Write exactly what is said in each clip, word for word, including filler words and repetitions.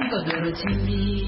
Chikodoro Chimbi.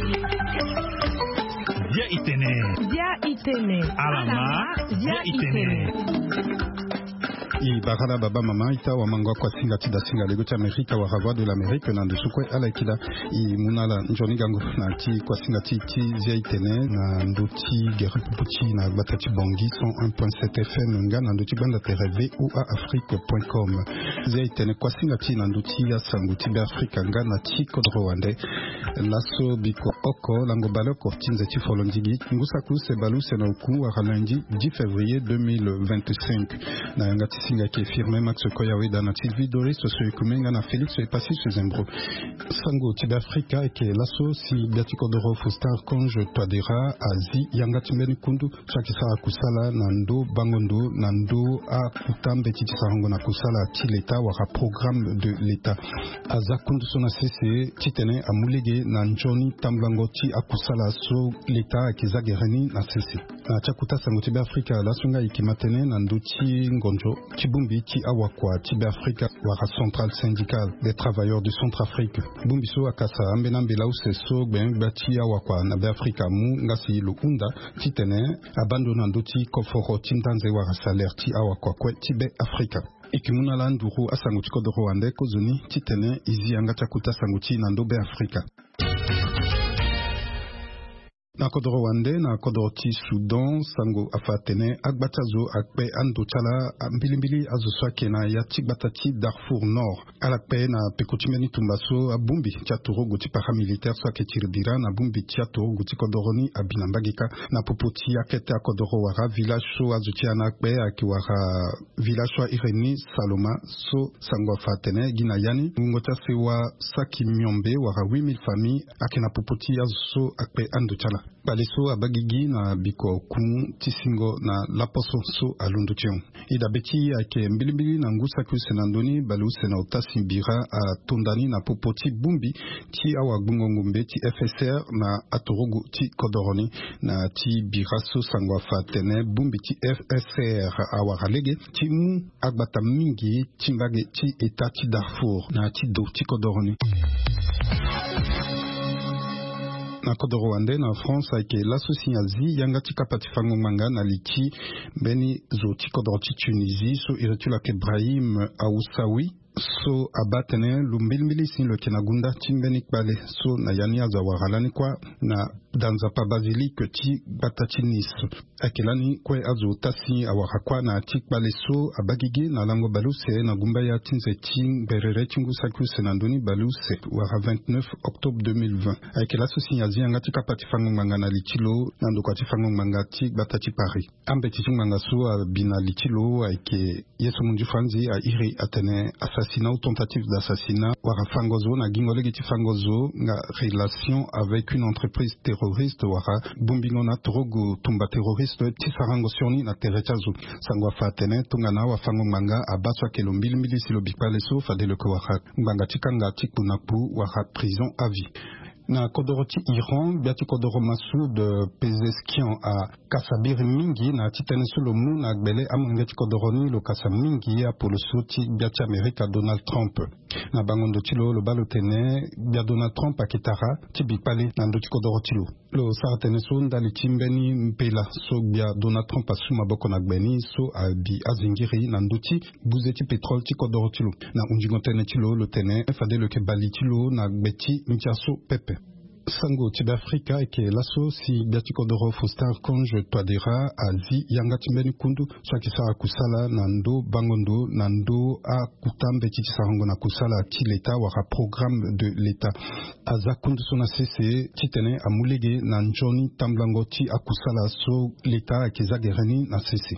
Dia Itene. Dia Itene. Alama. Dia Itene. I barada baba mama ita wa mangwa kwa singa tida singa lego cha Amerika wa rawa de l'Amérique na ndusukwe ala ikida I munala njoni gango na ti kwa singa ti ti Dia Itene na nduti gerepupuchi na batati bongi cent un point sept F M nga na nduti banda tereve ou a afrique point com. Dia Itene kwa singa ti na nduti ya sanguti be Afrika nga na ti kodro wande laso biko oko lango balo kortinze ti folondigi ngusa kuse balu sena uku wa lundi dix février deux mille vingt-cinq na yanga ti singa qui est firmé Max Koyawe dans Sylvie Doris socio-économique na Félix et passé chez Zembro sango ti Afrika et que l'asso si biatiko doro fustar konje twadera azi yanga timbeni kundu chaki sara kusala nando bangondo nando a kutambe ti sarango na kusala ti l'État wara programme de l'État aza kundu sona cc titene amulege na njoni tambango ti akusala so l'État akiza gereni na cc na chakuta sango ti Afrika la sunga ikimatene na nduti ngonjo Tibumbi ti awakwa Tibe Afrika wara centrale syndicale des travailleurs du Centrafrique Bumbiso akasa ambena mbela useso ben bati awakwa na be Afrika mu ngasi lo unda titene abandona ndoti koforo tindanze wara salaire ti awakwa kwe Tibe Afrika ikimuna la nduru asanguti kodoro wande kozuni titene izi anga chakuta sanguti na ndobe Afrika na kodoro wande na kodoro ti Sudan sango afatene agbatazo akpe ando chala mbilimbili azo swake na ya tibatati Darfour Nord alakpe na pekotimeni tumbaso abumbi tiatoro goti paramilitaire swake tiribira na bumbi tiatoro goti kodoroni abinambagika na popoti akete akodoro wara village so azo tiana akpe akiwara village so Ireni Saloma so sango afatene gina yani ngota sewa saki myombe wara huit mille familles akena popoti azo so akpe ando chala Baleso abagigi na biko kun tisingo na laposo so alundution. Ida beti ake mbilimbili na ngusa ku senandoni balu sena utasi bira a tondani na popoti bumbi ti awa gungongumbe ti F S R na atorogu ti kodoroni na ti bira so sangwa fatene bumbi ti F S R awa halege ti mu agbata mingi timbage ti eta ti Darfour na ti do ti kodoroni. Na kodoro wande na France ake l'associazi yanga tika patifango manga na liki beni zo ti kodoro ti Tunisie so iretula ke Brahim Aoussaoui so abatene lumbilmili sin lo kenagunda timbeni bale so na yani azawaralani kwa na danza pa basilique ti batati Nice akelani kwe azo tasi awarakwa na tik bale so abagige na lango baluse na gumba ya tinze ting berere tingu saku senandoni baluse wara vingt-neuf octobre deux mille vingt akela associazi yanga tika patifango manga na litilo na ndoko tifango manga ti batati Paris ambe tifango manga so bina litilo ake yeso munju franzi a iri atene assassinat ou tentative d'assassinat wara fangozo na gingolegi ti fangozo nga relation avec une entreprise terroriste wara bumbingo na trogo tumba terroriste ti sarango sioni na terechazo sangwa fatene tungana wa fango manga abaswa kelo mbili mbili silo bikpale so fadele ko wara mbanga tikanga tikunapu wara prison à vie na kodoro ti Iran biati kodoro Massoud Pezeskian a kasabiri mingi na titene solo mu na gbele amangeti kodoroni lo kasa mingi a polo soti biati Amerika Donald Trump na bangondo tilo lo balotene bia Donald Trump a kitara tibi pale na ndoti kodoro tilo lo saratene so ndali timbeni mpela so bia Donald Trump a suma boko na gbeni so a bi azingiri na ndoti buzeti petrol ti kodoro tilo na unjingotene tilo lo tene fade lo ke bali tilo na gbeti ntiaso pepe sango Tibe Afrika eke laso si biatiko doro fustar konje twadera azi yanga timbeni kundu swaki sara kusala nando bangondo nando a kutambe titi sarango na kusala ti l'État wara programme de l'État aza kundu sona cc titene amulege na njoni tamblango ti akusala so l'État akiza gereni na cc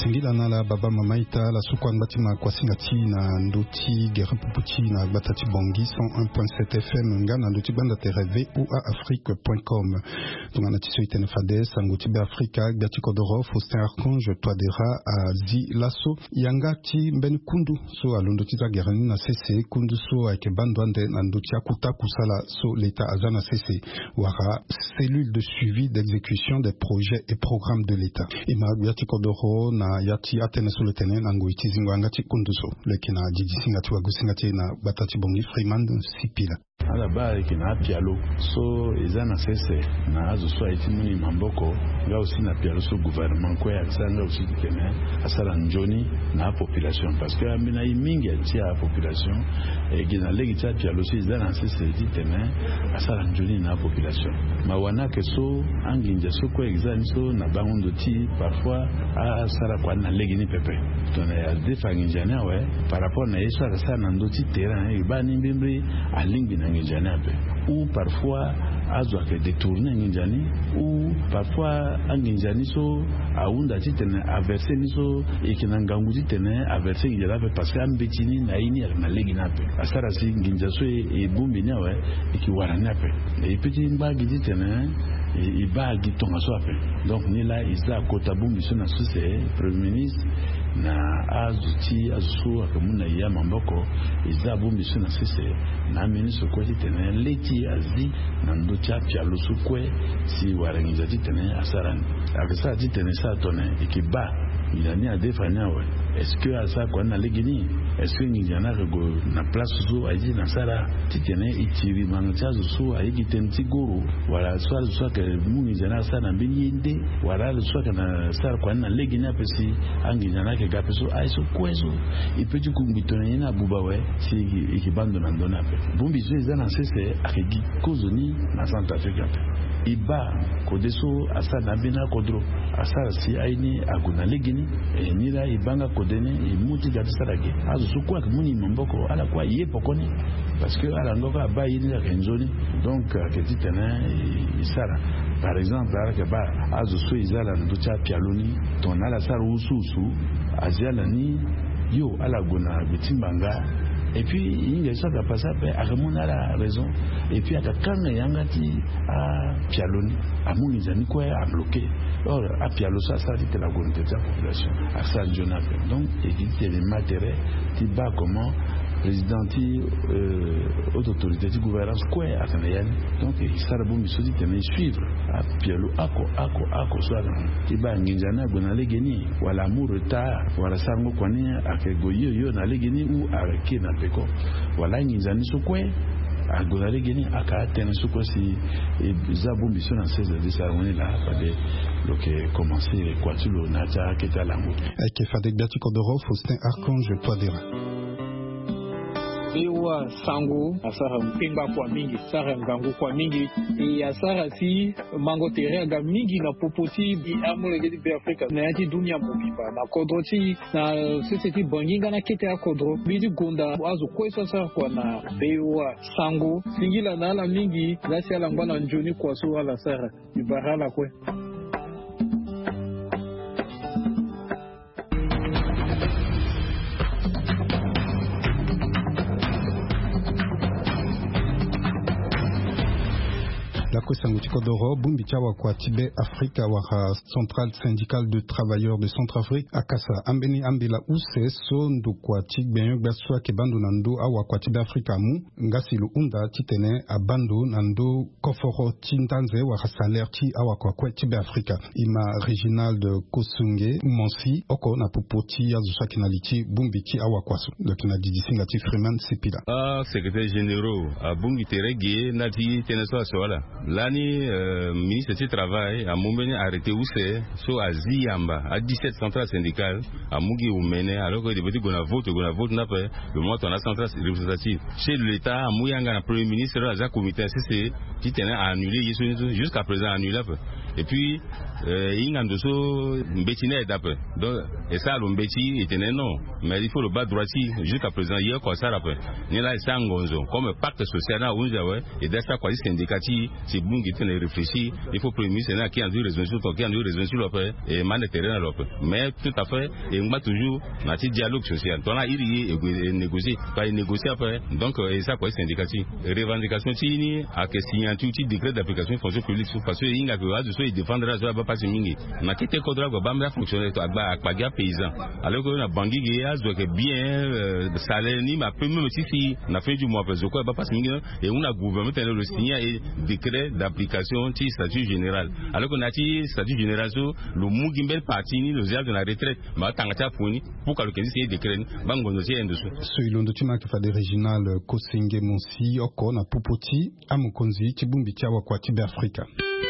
Singila nala baba mamaita la sukwan batima kwa singati na ndoti gere puputi na batati bongi cent un point sept F M nga na ndoti banda tereve ou à afrique point com. Donc on a tissé itene fades angoti be Afrika gati kodoro Faustin Archange Toadera a zi lasso yangati mbeni kundu so alondoti za gere na C C kundu so ake bandwande na ndoti akuta kusala so l'état azana C C wara cellule de suivi d'exécution des projets et programmes de l'état. Ima gati kodoro na yati atene solo tene nango itizingo angati kunduso lekina jiji singati wagusingati na batati bongi Freeman Sipila à la base qui n'a pialo so ezana sese na azo so itimuni mamboko nga aussi na pialo so gouvernement kwa akisanga aussi tene asala njoni na population parce que amina imingi ya population e gina legi cha pialo so ezana sese tene asala njoni na population mawana ke so anginja so kwa exam so na bangondo ti parfois a sala kwa na legi ni pepe tona ya defanginja na we par rapport na yeso asala na ndoti terrain e bani mbimbi alingi na ou parfois azwa ke détourner nginjani ou parfois nginjani so aunda titene averser niso ikinangangu titene averser nginjala parce que ambetini na ini na legi nape asara si nginja so e bumbi nyawe ikiwara nape e petit mbagi titene e bagi tonga so ape donc ni la isa kota bumbi so na sose premier ministre na azuti azu akamuna ya mamboko isa bumbi so na sese na ministre ko titene leti azi na ndocha pia lusukwe si warangiza titene asarani akisa titene sa tone ikiba ilani adefanya we est-ce que asa kwa na legini est-ce que ngijana rego na place zo aji na sara titene itiri manchazo so ayi tenti guru wala swala so ke mungi jana sana binyinde wala so ke na sara kwa na legini apesi angijana ke gapeso aiso kwezo ipeji kumbitone na bubawe si ikibando na ndona pe bumbi zo ezana sese akegi kozoni na Centre Africa iba kodeso asa na bina kodro asa si aini aguna legini e nira ibanga kodene e muti gati sarage azu sukwa kmuni mamboko ala kwa yepo koni parce que ala ngoka ba yini la kenjoni donc que titana isara par exemple ala ke ba azu su izala nducha pialoni ton ala saru ususu aziala ni yo ala guna bitimbanga. Et puis il y a ça qui a passé après à la raison et puis à quand yangati à pialoni à mon izani quoi à bloquer or à pialo ça ça c'était la volonté de la population à ça Jonathan donc il dit les matériels qui bat comment président euh, autorité de gouvernance quoi à Canadienne donc il s'arrête bon monsieur dit tenir suivre à pialo ako ako ako soit qui bat nginjana gona legeni wala mu retard wala sango kwani akegoyo yo na legeni ou areke na peko wala nginjani sokwe agona legeni akatene sokwe si zabo mission na seize de cérémonie là pas de donc commencer quoi tu le naja keta lango avec Fadek Biati Kodoro Faustin Archange Toadera Ewa sango asara mpemba kwa mingi sara ngangu kwa mingi e asara si mango tere ga mingi na popoti bi amule gedi be Afrika na yati dunia mbiba na kodroti na seseti banginga na kete ya kodro bidi gonda azu kwesa sara kwa na ewa sango singila na ala mingi lasi ala ngwana njoni kwa so ala sara ibarala kwe. La Kosanguti Kodoro, Bumbi Chawa kwa Tibet Afrika wa Centrale Syndicale de Travailleurs de Centrafrique, Akasa, Ambeni Ambela Use, Sondu kwa Tigben, Gaswa Kebandu Nando, Awa kwa Tibet Afrika Mu, Ngasilu Unda, Titene, Abandu, Nando, Koforo, Tintanze, wa Salerti, Awa kwa Tibet Afrika, Ima Reginald Kosunge, Monsi, Oko, Napupoti, Azusa Kinaliti, Bumbi Ki, Awa kwa Su, le Kinadidi Singati Freeman Sepila. Ah, secrétaire généraux, à Bumbi Teregi, Nati, Tenesoa Soala. L'année euh, ministre du Travail a Moumene arrêté où c'est, soit à Ziyamba, à dix-sept centrales syndicales, à Mugi Oumene, alors que les petits qu'on a voté, qu'on a voté, le mois on a centrale représentative. Chez l'État, à Mouyanga, le Premier ministre, à Comité C C, qui tenait à annuler, jusqu'à présent annulé. et puis il y a un mbétiné d'après donc et ça le mbéti était non mais il faut le bas droitier jusqu'à présent hier quoi ça après ni là c'est un gonzo comme pacte social là où j'avais et d'être quoi syndicatif c'est bon qui tenait réfléchir il faut premier c'est là qui a dû raison sur qui a dû raison sur l'autre et man terrain l'autre mais tout à fait et on va toujours dans ce dialogue social donc là il y a négocier pas négocier après donc et ça quoi syndicatif revendication tini à que signature du décret d'application fonction publique parce que il y a que de il défendra ça va pas mingi na kete kodra go bamba fonctionner to agba akpaga paysan alors que na bangi gea doit que bien salaire ni ma premier si na fin du mois parce que ba pas mingi et on a gouvernement tenu le signer et décret d'application du statut général alors que na ti statut général le mugimbel parti ni le zia de la retraite ma tangata foni pour que le c'est décret bango no c'est ndso so ilondo tima ke fa de regional Kosenge Monsi oko na Popoti amukonzi tibumbi chawa kwa Tibe Africa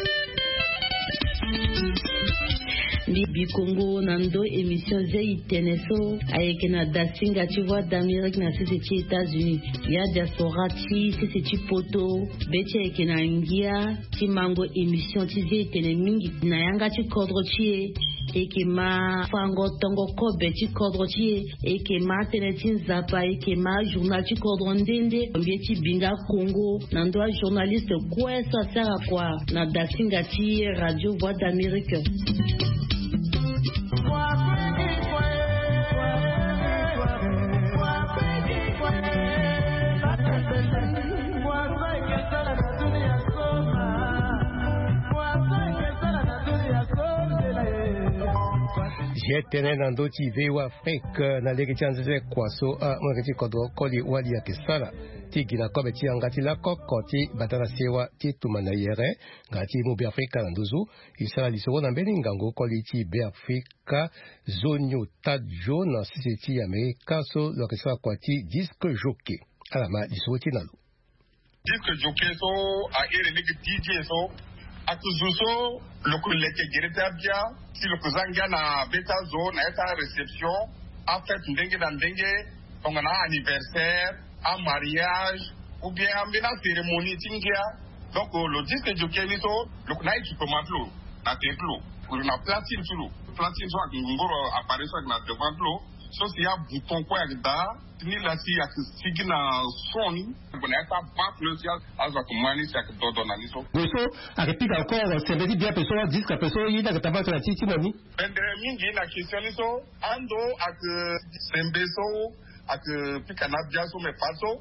Libi Congo nando émission zai teneso ayeke na dasinga tu vois d'Amérique na sisi ti États-Unis ya diaspora ti sisi ti poto beti ayeke na ngia ti mango émission ti zai tene mingi na yanga ti kodro ti eke ma fango tongo kobe ti kodro ti eke ma tene ti nzapa eke ma journal ti kodro ndende mbie ti binga Congo nando a journaliste kweso asara kwa na dasinga ti radio voix d'Amérique. Jetene nando ti vewa fek na lege chanze kwaso a mwakati kodro koli wali ya kesala ti gina kobe ti angati la koko ti batana sewa ti tumana yere ngati mu be Afrika nanduzu isala liso na mbeli ngango koli ti be Afrika zonyo tadjo na sisi ti Amerika so lo kesala kwa ti disque jockey alama liso ti nalo disque jockey so a ere nege D J so akuzuso loko leke gereta bia si loko zanga na beta zo na eta réception en fait ndenge na ndenge on a anniversaire un mariage ou bien une cérémonie tingia donc le disque jockey ni so loko na équipement lo na templo pour na platine tout lo platine so ngoro apparaît so na devant lo so si ya bouton quoi da ni la si ya signa son bona ta back le si aza kumani si akidodo na niso so akipiga encore c'est veut dire personne disque personne il a tabata la titi nani ende mingi na question niso ando ak sembeso ak pika na biaso me faso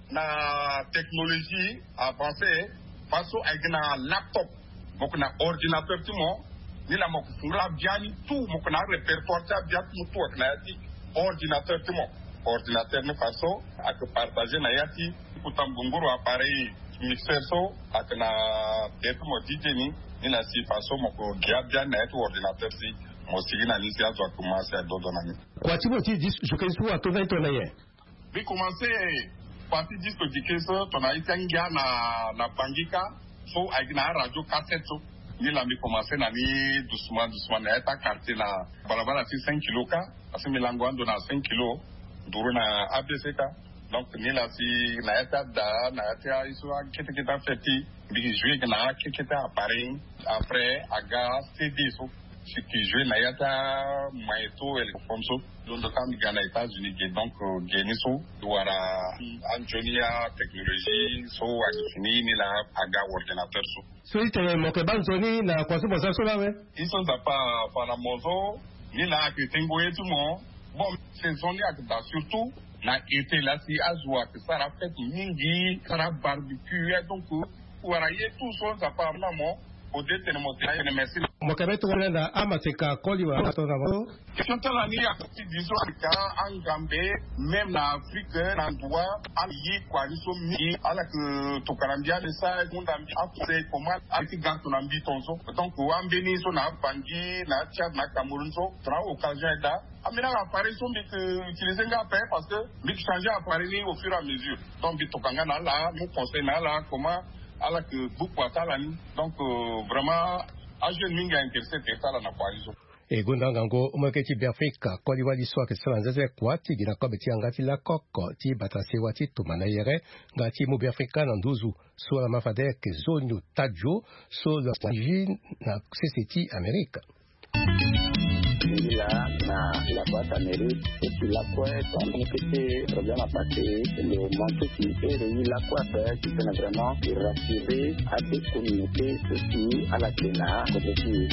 na technologie avancée faso avec na laptop moko na ordinateur timo ni la moko fungula biani tout moko na répertoire ta biat mutu ak na yati ordinateur timo ordinateur ne faso ak partager na yati kutambunguru appareil mixeur so ak na tetu mo D J ni ni la si faso moko gia bien na yati ordinateur si mo sigi na lisi azo commencer à dodo na ni kwa tibo ti dis je pense à to vingt on aye bi commencer parti disque dikeso to na itangia na na bangika so ak na radio cassette so ni la mi commencer na ni doucement doucement na eta quartier na balabala ti cinq kilos ka parce que milango ando na cinq kilos duru na A B C ka donc ni la si na eta da na eta iso kete kete feti bi jouer na kete appareil après aga C D so si tu joues na eta maito el fonso donc quand mi gana États-Unis donc geniso wara Antonia technologie so akini ni la aga ordinateur so so ite mo ke banzoni na kwa so so la we iso za pa para mozo ni la que tengo etu mo bon c'est zone ya surtout na été là si azwa que ça a fait mingi kara barbecue donc wara ye tout so za pa na mo ode tenemo tene merci mo ke beto na amateka koli wa to na mo Chantala ni ya kuti diso ka angambe même na Afrique na ndwa ali kwa liso mi ala que to karambia de ça munda mi après comment aki gato na mbitonzo donc o ambeni so na bangi na Tchad na Cameroun so tra occasion da amina appareil so mi utiliser nga pa parce que mi changer appareil au fur et à mesure donc bi to kanga na la mo conseil na la comment ala que beaucoup atala ni donc vraiment a jeune minga intéressé te sala na kwa liso e gonda ngango umeketi Afrika kwa liwali swa ke salanzeze kwa tigi na kobe ngati la koko ti batase wati tumana yere ngati mu Afrika na nduzu so la mafade ke zonyo tajo so la jin na seseti Amerika là na la boîte Amérique et puis la quoi pendant que c'est problème à passer le manque qui est réuni la quoi faire qui peut vraiment rassurer à des communautés aussi à la Kenya côté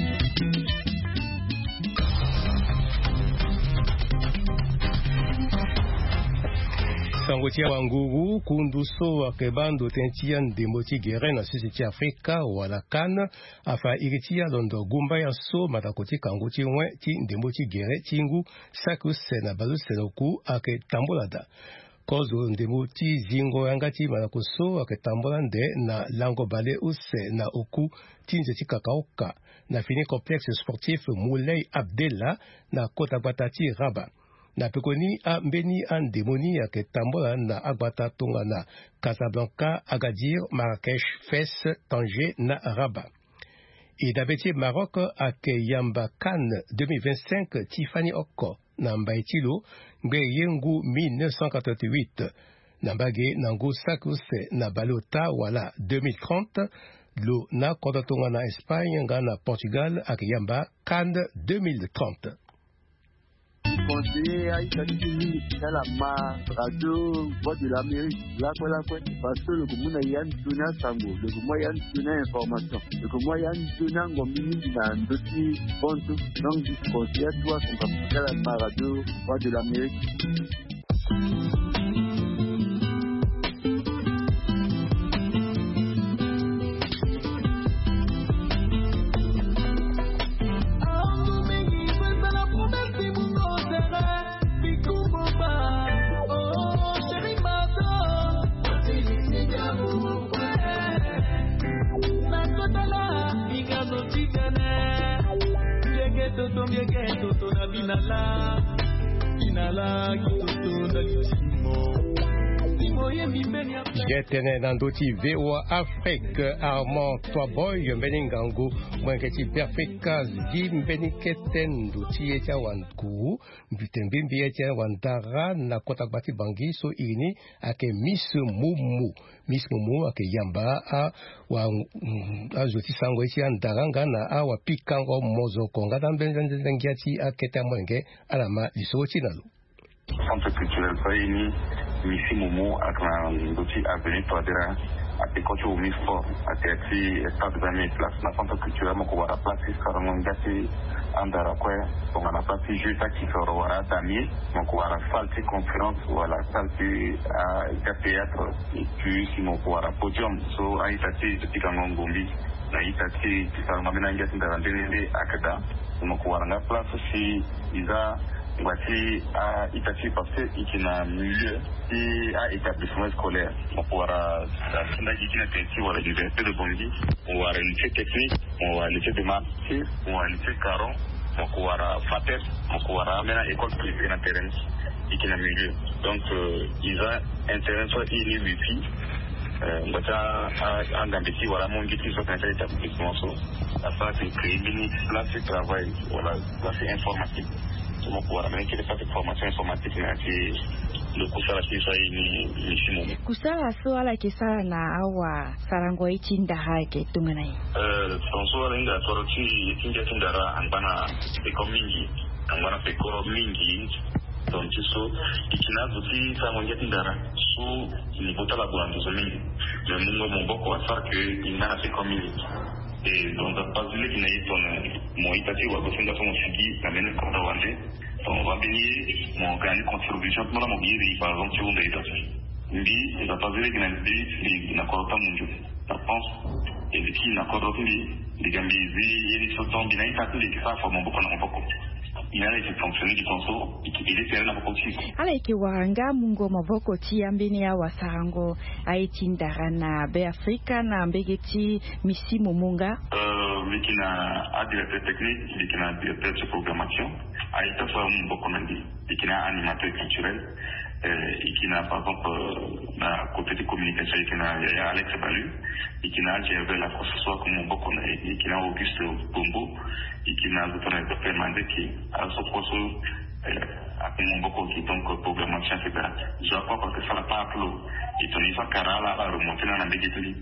Sangotia Wanguru kunduso wa kebando tentia ndemoti gere na sisi Afrika wala kana afa iritia londo gumba ya so matakoti kanguti mwe ti ndemoti gere tingu saku sena balu senoku ake tambolada kozo ndemoti zingo yangati malakoso ake tambolande na lango bale use na oku tinze tikakaoka na fini complexe sportif Moulay Abdella na kota batati Rabat na pekoni a mbeni an demoni ya ke tambola na agbata tonga na Casablanca, Agadir, Marrakech, Fès, Tanger na Rabat. Et d'abeti Maroc a ke Yamba Cannes deux mille vingt-cinq Tiffany Oko na Mbaitilo mbe yengu mille neuf cent quatre-vingt-huit na mbage nangu sakuse na Balota wala deux mille trente lo na kodatonga na Espagne nga na Portugal a ke Yamba Cannes deux mille trente. Conseiller à Italie, dans la ma radio, voix de l'Amérique, là quoi là quoi, parce que le Goumou y a une donnée sango, le Goumou y a une donnée information, le Goumou y a une donnée ngomini dans un dossier bon tout, donc je conseille à toi qu'on va faire la ma radio, voix de l'Amérique. Jetene nandoti V O A Afrique Armand Toaboy Mbeningangu Mwengeti Perfecaz Di Mbeniketen Duti Etia Wanku Mbitembimbi Etia Wandara na Kotakbati Bangi So ini ake Miss Mumu Miss Mumu ake Yamba a wa azuti sango Etia Ndaranga na a wa Pikango Mozoko Ngada Mbenzengiati ake Tamwenge alama Lisochi Nalu Centre culturel Faini Misi Momo ak na ndoti avenue Toadera ak ekoki o misfo ak ati stade vingt mille place na centre culturel moko wara place karango ngati andara kwe bonga na place juta ki soro wara damie moko wara salle conférence wala salle à théâtre et puis si moko wara podium so aitati tikango ngombi na itati tisarama bina ngati ndarandele akada moko wara na place si iza voici à Itachi parce qu'il y a un milieu qui a établissement scolaire. On pourra la qui à l'université de Bondy, on va le lycée technique, on va le lycée de Marseille, on va le lycée Caron, on pourra Fater, on pourra maintenant école privée dans le terrain et qui est un milieu. Donc ils ont intérêt soit il est wifi. On va en Gambie, voilà mon guide qui sont un établissement. Ça c'est créé là c'est travail, voilà, là c'est informatique. Mon pouvoir américain de faire des formations informatiques mais le kusala kisa ni misimu kusala swala kisa na awa sarango ichinda hake tunganai eh sonso linga toroti ikinja tindara ambana peko mingi ambana peko mingi donc so ikina zuti sa monja tindara so ni botala bulanduzo mingi mais mungo mboko afar que inana peko mingi et donc pas vile kina yitone mo itati wa kufunga somo sigi na mene kwa wande on va bénir mon gagné contribution pour mon guéri par exemple sur des dates mbi il va pas vile kina mbi na kwa munjo na pense et qui na kwa rotuli les gambizi yeli soton bina itati les ça forme beaucoup na mboko il a été fonctionné du conso il est fait na mboko chico ala ikiwanga mungo maboko tiambini ya wasarango aitindara na be Afrika na mbegeti misimu munga euh mais qui na directeur technique qui na directeur de programmation a été fait un beaucoup nandi et qui na animateur culturel et qui n'a par exemple na côté de communication qui n'a Alex Balu et qui n'a Gervais la François comme beaucoup et qui n'a Auguste Bombo et qui n'a d'autres permanents qui a ce processus à comme beaucoup qui donc programmation et cetera. Je crois parce que ça n'a pas appelé et ton isa karala la remonter dans la médicalité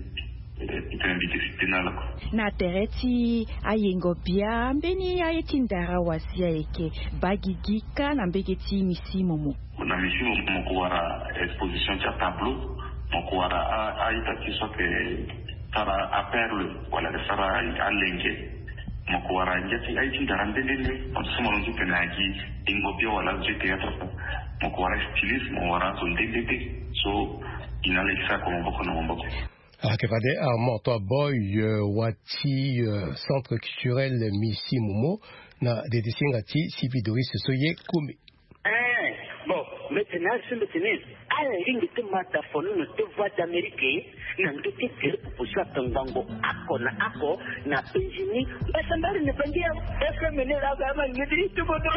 na tereti ayengo pia mbeni ayetindara wasia eke bagigika na mbegeti misimomo na misimo mokuwara exposition cha tableau mokuwara aita kiso ke tara aperle wala de sara alenge mokuwara njati ayitindara mbelele onsoma nonzi penaki ingo pia wala je théâtre mokuwara stylisme mokuwara zondendete so inalekisa kwa mboko na mboko. Akevade Armand Boy wati centre culturel Misi Momo na dedesingati Sylvie Doris Soye Koumi. Eh bon maintenant ce maintenant à la ligne de mataphone de voix d'Amérique na ndoki tele proposition tangango akona ako na pejini basambari ne pangia F M N la gama ngidi to bodo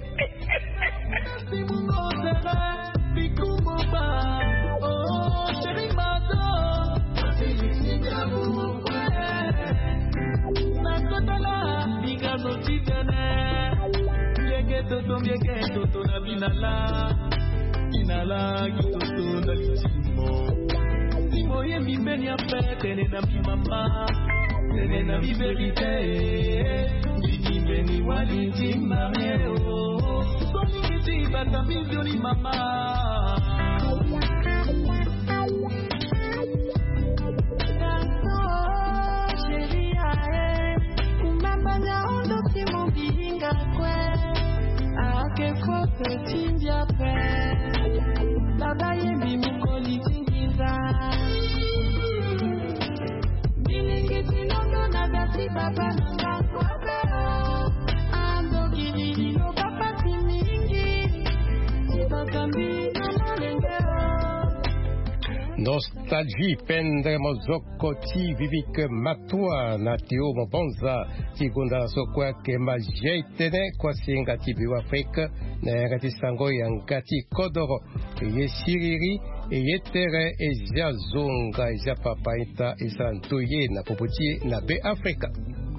oh chérie madame nakotala bigazo chigane yegeto tomyegeto tona binala binala kitoto na lichimo simo ye mibeni apre tene na bimama tene na biberite bidimeni walinji mareo soningiti batamizioni mama que faut tinja pe baba yembi mukoli tingiza bilingi tinono na basi baba nanga kwabe ando gili no papa timingi tibakambi na malengero. Nostalgie pendre mozokoti vivik matwa na teo mobonza tigunda sokwa ke majeitene kwa singa tibiwa Afrika na ngati sango ya ngati kodoro ye siriri ye tere e jazonga ja papaita isantuye na popoti na be Afrika.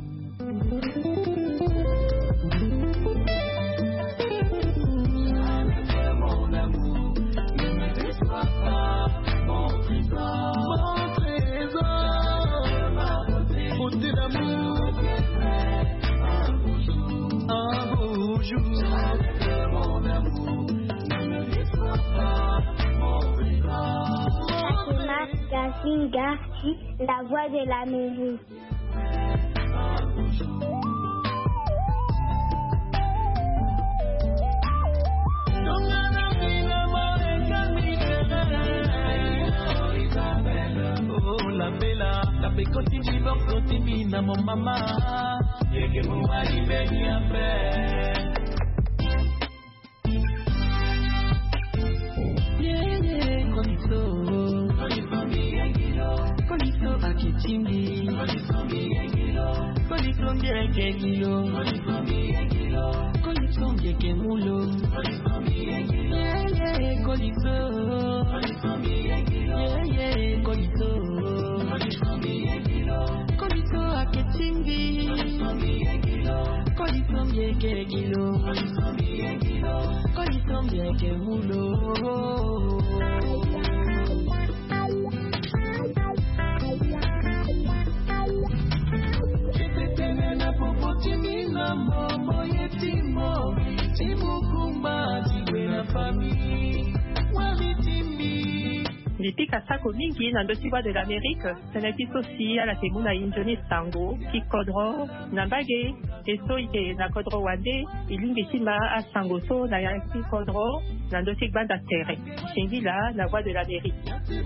Garci, la voix de la mairie. Oh la bella, la pecoti di bocoti mina mon mamma, ye che mon mari veni a me. Yeah yeah, conito, conito mi angelo, conito akitimbi, conito mi angelo, conito mi angelo, conito mi angelo, conito mi kemulo, conito mi angelo, yeah yeah, conito, conito mi angelo, yeah yeah, conito, conito mi angelo, conito akitimbi, conito mi angelo, conito mi angelo, conito mi angelo, conito mi kemulo. Depuis Kasako mingi na ndosiwa de l'Amérique, senati sosi ala temuna injoni sango, ki kodro, nambage, eso ite na kodro wande, ilingi sima a sango so na ya ki kodro, na ndosik banda tere. Shingi la, la voix de l'Amérique.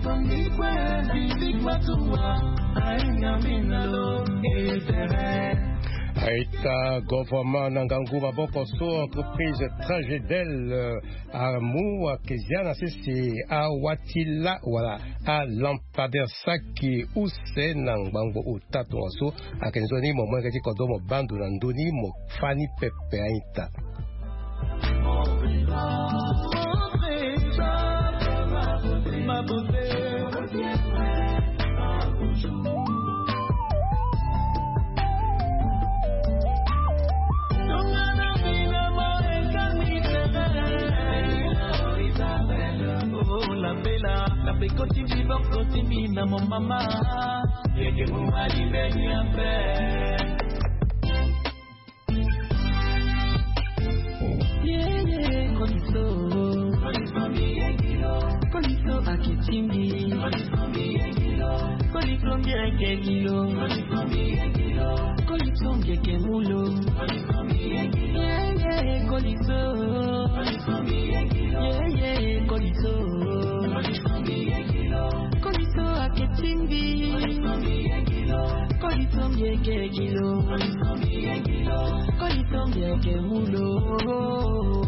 Aita gouvernement nangangu maboko so entreprise Tragedel amu akeziana sisi awatila wala a lampadaire saki use nangbango utatu waso akenzoni mo mwenge tikodo mo bandu na ndoni mo fani pepe aita. boko timi na mon mama. Yeke mwali beni ambe. Yeah, yeah, koliso. Koliso mi yekilo. Koliso akichimbi. Koliso mi yekilo. Koliso mi yekilo. Koliso mi yekilo. Koliso mi yekemulo. Koliso mi yekilo. Yeah, yeah, koliso. Koliso mi yekilo. Yeah, yeah, koliso. Koliso mi yekilo. Koliso akichimbi. Koliso mi yekilo. Koliso mi yekilo. Koliso mi yekilo. Koliso mi yekemulo.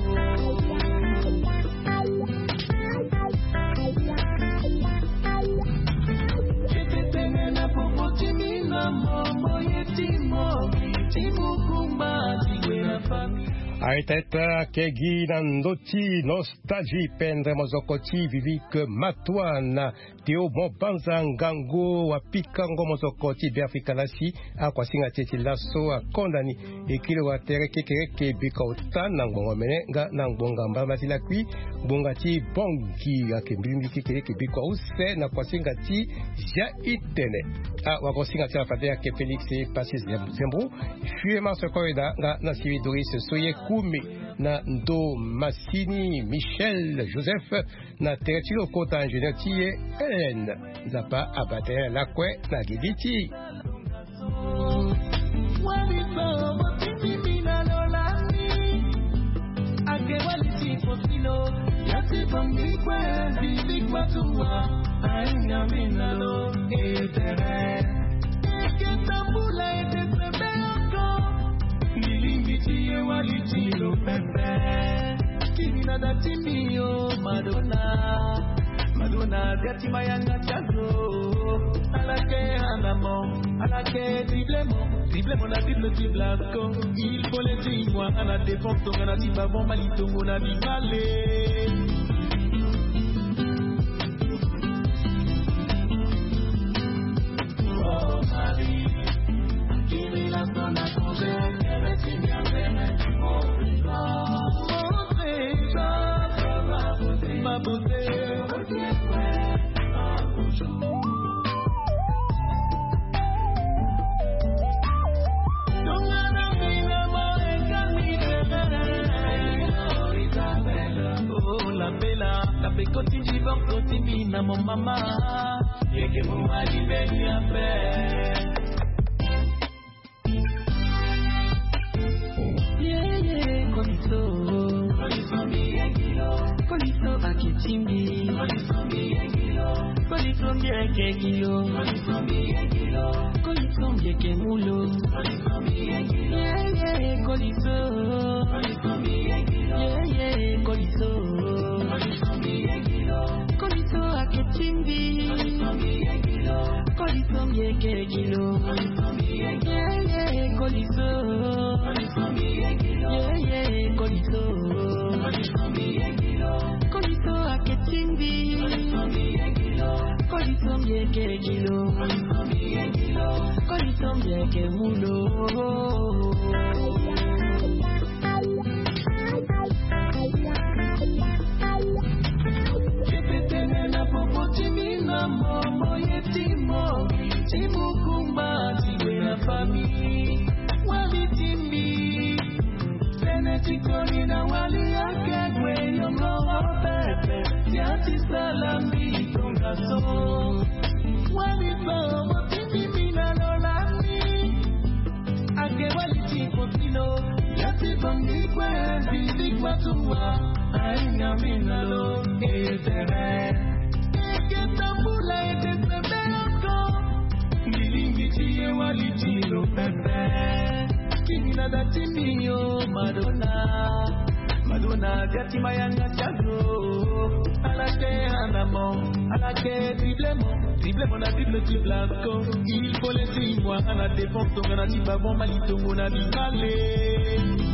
Aiteta kegi nandoti nostalgie pendre mozokoti vivik matwana teo mobanza ngango wapikango mozokoti biafrika nasi akwasinga teti laso akondani ekile wa tereke kereke bikauta nangbongo mene nga nangbonga mbama tilakwi bongati bongi akembimbi kereke bikwa use na kwasinga ti ja itene a wakosinga tela fadea ke Felix Pasis Zembro fuema sokoida nga nasiwi Doris Soye Kumi na ndo Massini Michel Joseph na teretilo kota ingénieur tie Hélène zapa abate la kwe na giditi Nilimbitie walitilo pepe Kinina dati miyo Madonna Madonna dati mayanga chazo Alake anamo Alake driblemo Driblemo na drible driblasko Il faut les dire moi à la défense Tonga na tiba bon malitongo na bivale Oh Marie Kimi la zona congé ma beauté, oh la bella, la pécoti du banco timina mon mama, et que mon mari veni à faire. Koliso akichimbi Koliso mi yekilo Koliso mi yekilo Koliso mi yekilo Koliso mi yekemulo Koliso mi yekilo Yeah yeah koliso Koliso mi yekilo Yeah yeah koliso Koliso mi yekilo Koliso akichimbi Koliso mi yekilo Koliso mi yekilo Koliso mi yekilo Yeah yeah koliso Koliso mi yekilo Yeah yeah koliso Koliso mi yekilo Koliso akichimbi Koliso mi yekilo Koliso mi yekilo Koliso mi yekilo Koliso mi yekemulo Kepetene na popo timina momo yetimo Timukumba tiwe na fami Wali timbi Tene tikoni na wali yake kwe yomro pepe Tiati salambi tongaso Wali bobo timbi mina lolani Ake wali tiko tino Yati bambi kwe Bizik watuwa Aina mina lo Etere Eke tambula ete sebeko Nilimbitie wali tilo pepe Kinina dati miyo Madonna Madonna dati mayanga chazo Alake anamo Alake driblemo Driblemo na drible driblasko Il faut les dire moi à la défense Tonga na tiba bon malitongo na bivale